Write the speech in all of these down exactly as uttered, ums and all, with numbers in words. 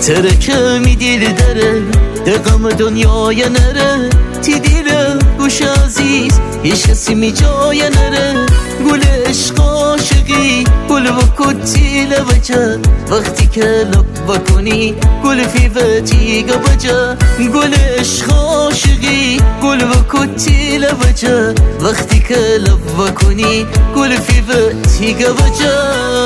ترکه می دیل داره دقم دنیای نره تی دیره گوش عزیز هیچ کسی می جای نره گل عشق عاشقی گل و کتی لبجه وقتی که لب بکنی گل فیوتی گبجه گل عشق عاشقی گل و کتی لبجه وقتی که لب بکنی گل فیوتی گبجه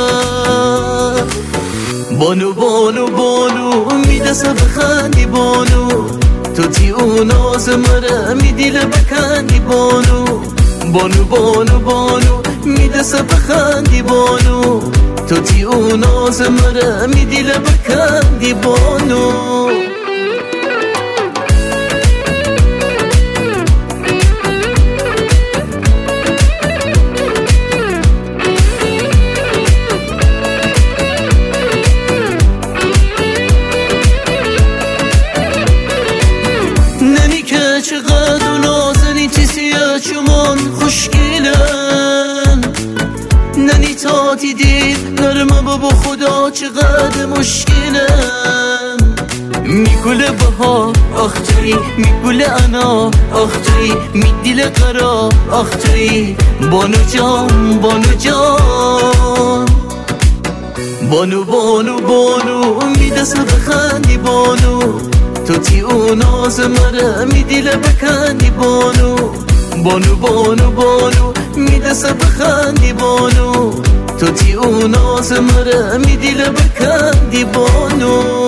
بانو بانو بانو میدسه بخندی بانو تو تی اون آز مره میدیل بکندی بانو بانو بانو بانو میدسه بخندی بانو تو تی اون آز مره میدیل بکندی بانو چقدر و نازنی چی سیاه چمان خوشگلن ننی تا دیدی نرمه بابا خدا چقدر مشکلن میگوله بها آخ توی میگوله انا آخ توی میدیل قرا آخ توی بانو جان بانو جان بانو بانو بانو میدسه بخندی بانو تو تی اون آز مره میدیله بکندی بانو بانو بانو بانو میدسه بخندی بانو تو تی اون آز مره میدیله بکندی بانو